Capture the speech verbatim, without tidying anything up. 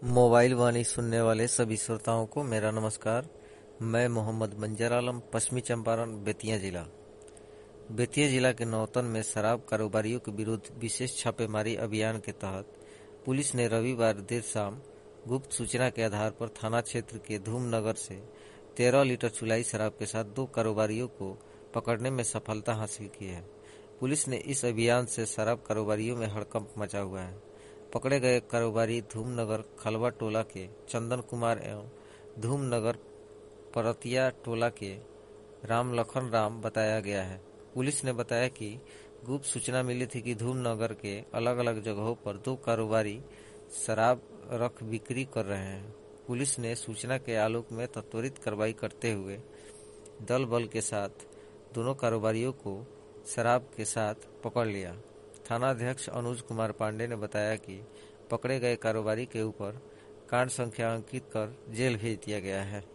Mobile वाणी सुनने वाले सभी श्रोताओं को मेरा नमस्कार। मैं मोहम्मद मंजर आलम, पश्चिमी चंपारण, बेतिया जिला। बेतिया जिला के नौतन में शराब कारोबारियों के विरुद्ध विशेष छापेमारी अभियान के तहत पुलिस ने रविवार देर शाम गुप्त सूचना के आधार पर थाना क्षेत्र के धूमनगर से तेरह लीटर चुलाई शराब के साथ दो कारोबारियों को पकड़ने में सफलता हासिल की है। पुलिस ने इस अभियान से शराब कारोबारियों में हड़कंप मचा हुआ है। पकड़े गए कारोबारी धूमनगर खलवा टोला के चंदन कुमार एवं धूमनगर परतिया टोला के राम लखन राम बताया गया है। पुलिस ने बताया कि गुप्त सूचना मिली थी कि धूमनगर के अलग अलग जगहों पर दो कारोबारी शराब रख बिक्री कर रहे हैं। पुलिस ने सूचना के आलोक में त्वरित कार्रवाई करते हुए दल बल के साथ दोनों कारोबारियों को शराब के साथ पकड़ लिया। थानाध्यक्ष अनुज कुमार पांडे ने बताया कि पकड़े गए कारोबारी के ऊपर कांड संख्या अंकित कर जेल भेज दिया गया है।